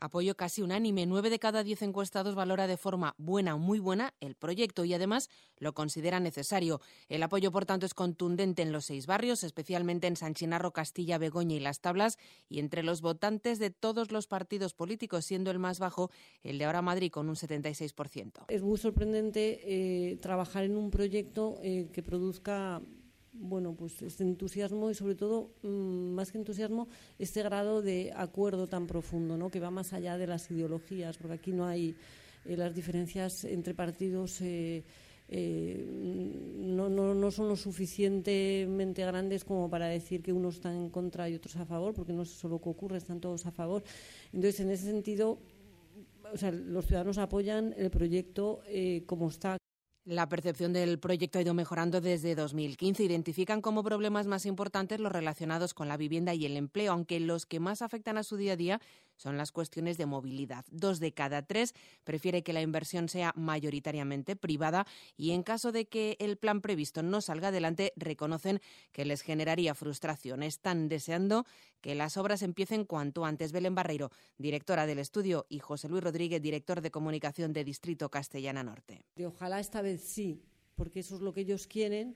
Apoyo casi unánime. 9 de cada 10 encuestados valora de forma buena o muy buena el proyecto y además lo considera necesario. El apoyo, por tanto, es contundente en los 6 barrios, especialmente en San Chinarro, Castilla, Begoña y Las Tablas, y entre los votantes de todos los partidos políticos, siendo el más bajo el de Ahora Madrid con un 76%. Es muy sorprendente trabajar en un proyecto que produzca pues este entusiasmo y, sobre todo, más que entusiasmo, este grado de acuerdo tan profundo, ¿no?, que va más allá de las ideologías, porque aquí no hay las diferencias entre partidos no son lo suficientemente grandes como para decir que unos están en contra y otros a favor, porque no es eso lo que ocurre, están todos a favor. Entonces, en ese sentido, los ciudadanos apoyan el proyecto como está. La percepción del proyecto ha ido mejorando desde 2015. Identifican como problemas más importantes los relacionados con la vivienda y el empleo, aunque los que más afectan a su día a día son las cuestiones de movilidad. 2 de cada 3 prefiere que la inversión sea mayoritariamente privada y, en caso de que el plan previsto no salga adelante, reconocen que les generaría frustración. Están deseando que las obras empiecen cuanto antes. Belén Barreiro, directora del estudio, y José Luis Rodríguez, director de comunicación de Distrito Castellana Norte. Ojalá esta vez sí, porque eso es lo que ellos quieren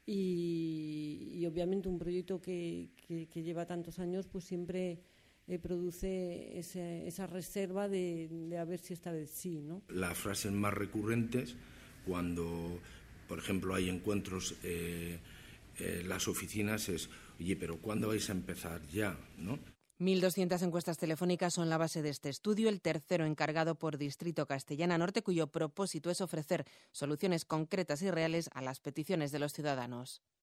y obviamente un proyecto que lleva tantos años pues siempre produce esa reserva de a ver si esta vez sí, ¿no? Las frases más recurrentes cuando, por ejemplo, hay encuentros las oficinas es: oye, pero ¿cuándo vais a empezar ya?, ¿no? 1.200 encuestas telefónicas son la base de este estudio, el tercero encargado por Distrito Castellana Norte, cuyo propósito es ofrecer soluciones concretas y reales a las peticiones de los ciudadanos.